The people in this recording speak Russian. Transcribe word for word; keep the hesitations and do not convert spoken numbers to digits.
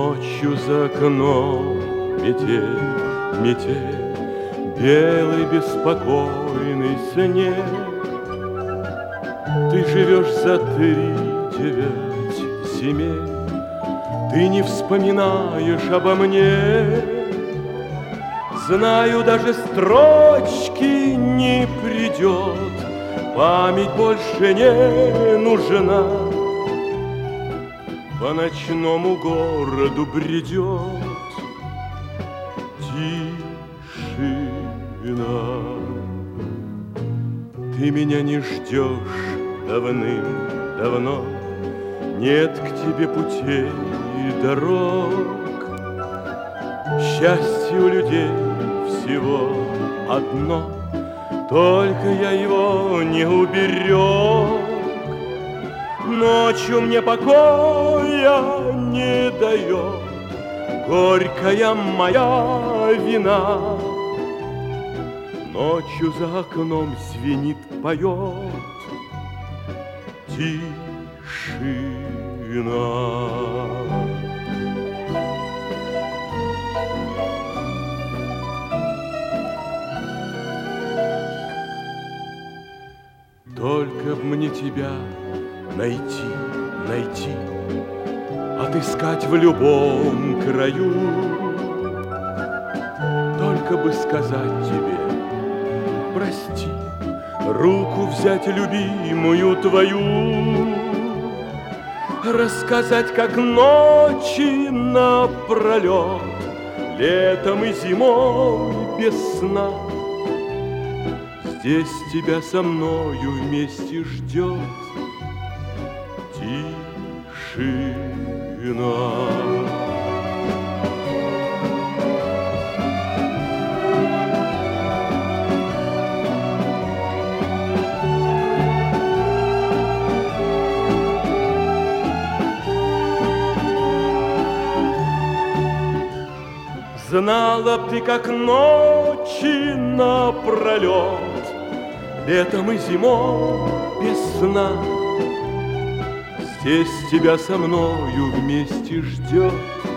Ночью за окном метель, метель, белый беспокойный снег. Ты живешь за три девять земель, ты не вспоминаешь обо мне. Знаю, даже строчки не придет, память больше не нужна. По ночному городу бредет тишина. Ты меня не ждешь давным-давно, нет к тебе путей и дорог. Счастье у людей всего одно, только я его не уберег. Ночью мне покоя не дает горькая моя вина. Ночью за окном звенит, поет тишина. Только б мне тебя найти, найти, отыскать в любом краю. Только бы сказать тебе прости, руку взять любимую твою, рассказать, как ночи напролет, летом и зимой без сна. Здесь тебя со мною вместе ждет тишина. Знала б ты, как ночи напролет, летом и зимой без сна. Здесь тебя со мною вместе ждет